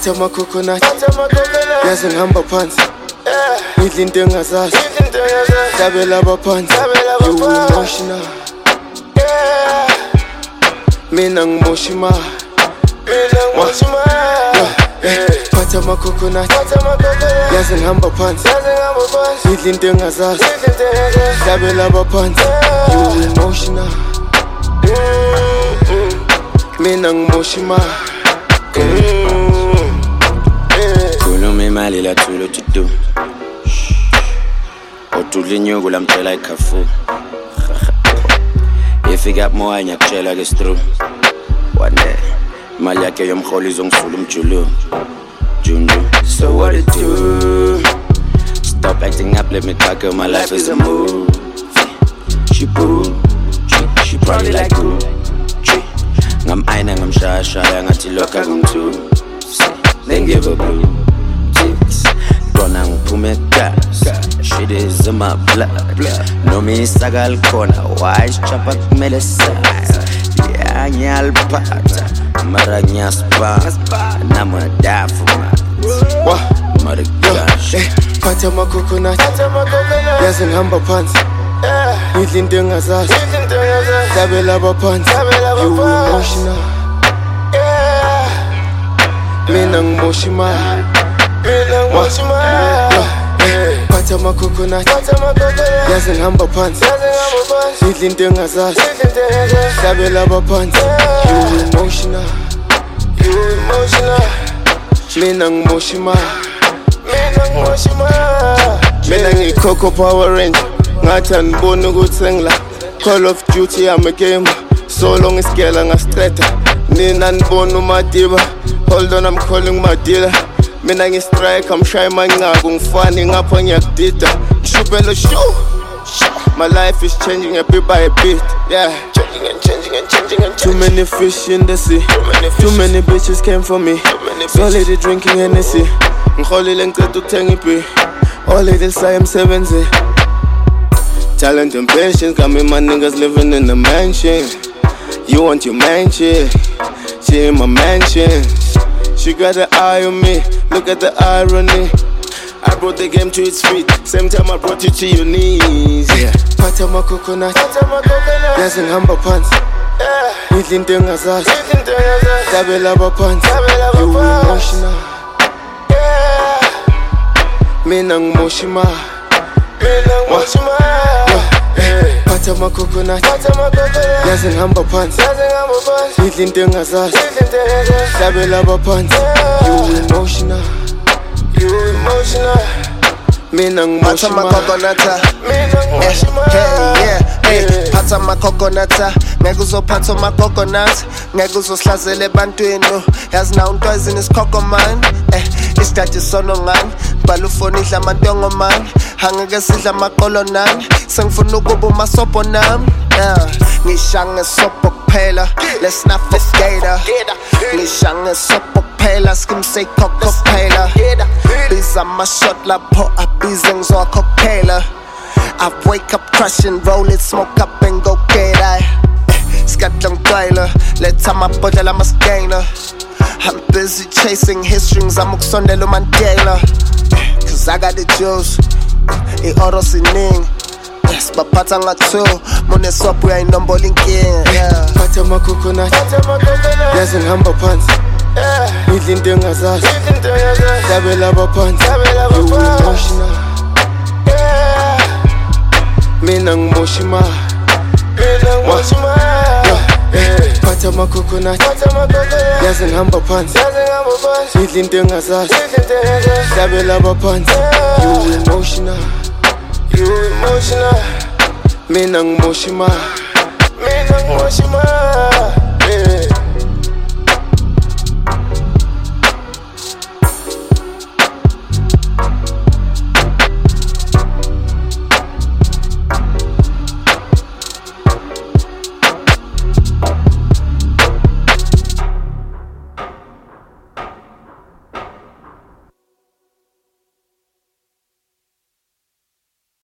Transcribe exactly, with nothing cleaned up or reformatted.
Phatha ama coconut, yazi ngihamba phansi, ngidla into engazazi, hlabela abaphansi, you emotional, mina ngimosha imali, phatha ama coconut, yazi ngihamba phansi, ngidla into engazazi, hlabela abaphansi, you emotional, mina ngimosha imali. Khuluma imali la thulo tutu Otudla inyuku lamtshela ikhafu Ifika moya ngiyakutshela ke stru One day imali yakhe yomholo izongisula umjulu Junju. So what it do? Stop acting up, let me talk her, my life is a movie. She boo, she, she probably like cool. Ngam aina ngam shaya shaya ngathi lokha ngumthu Then give her blue chicks Gona ngiphume gas Shit is in my blood No me isaka likhona Why isichapha kumele sayo Yeah ngiyaliphatha Mara ngiyasiphatha Nami ngiyadaya for my Mara gosh Phatha ama coconut Yazi ngihamba phansi Ngidla into engazazi Hlabela abaphansi You emotional Mina ngimosha imali Phatha ama coconut Yazi ngihamba phansi Ngidla into engazazi Hlabela abaphansi You emotional Mina ngimosha imali Mina ngiyi-Coco Power Ranger Ngathi aniboni ukuthi sengila Call of Duty I'm a gamer So long isigela ngastreta Nina niboni uMadiba Hold on I'm calling my dealer Mina ngi-strike I'm shy mancaku ngifani ngapha ngiyakudida Ngishubhela show My life is changing a bit by a bit Yeah Changing and changing and changing and changing Too many fish in the sea Too many, Too many bitches came for me So lady drinking Hennessy Ngikholile ngiceda ukuthenga ipi All ladies say I'm seventy Talent and patience got me my niggas living in a mansion You want your mansion She in my mansion She got an eye on me Look at the irony I brought the game to its feet Same time I brought you to your knees Yeah Phatha ama coconut Yazi ngihamba phansi Ngidla into engazazi Hlabela abaphansi You emotional Mina ngimosha imali Phatha ama coconut Yazi ngihamba phansi Ngidla into engazazi Hlabela abaphansi You emotional Mina ngimosha imali Phatha ama coconut Ngeke uzophatha ama coconut Ngeke uzoslazela ebantwini Yazi na unto ezini isikhokho man Eh isidade sono ngani Bhala ufoni idla amantongo man Angeke sidla amaqolo nami Sengifuna ukuba umasopo nami Ngisha ngesopo kuphela Let's not forget her Ngisha ngesopo kuphela Skim say coco kuphela Biza ama-shot lapho abize ngizowakhokhela I wake up crushing, roll it, smoke up and go get I Skatla ngicwayla, letha amabhodlela ama-scanner I'm busy chasing his strings, I'm ukusondela uMandela Cause I got the juice, i-oro siningi Sibaphatha nga-two, munesopo uyayinombolo inkinga Phatha ama coconut, yazi ngihamba phansi Ngidla into engazazi, hlabela abaphansi You emotional Mina ngimosha imali Phatha ama coconut Yazi ngihamba phansi Ngidla into engazazi Hlabela abaphansi You emotional Mina ngimosha imali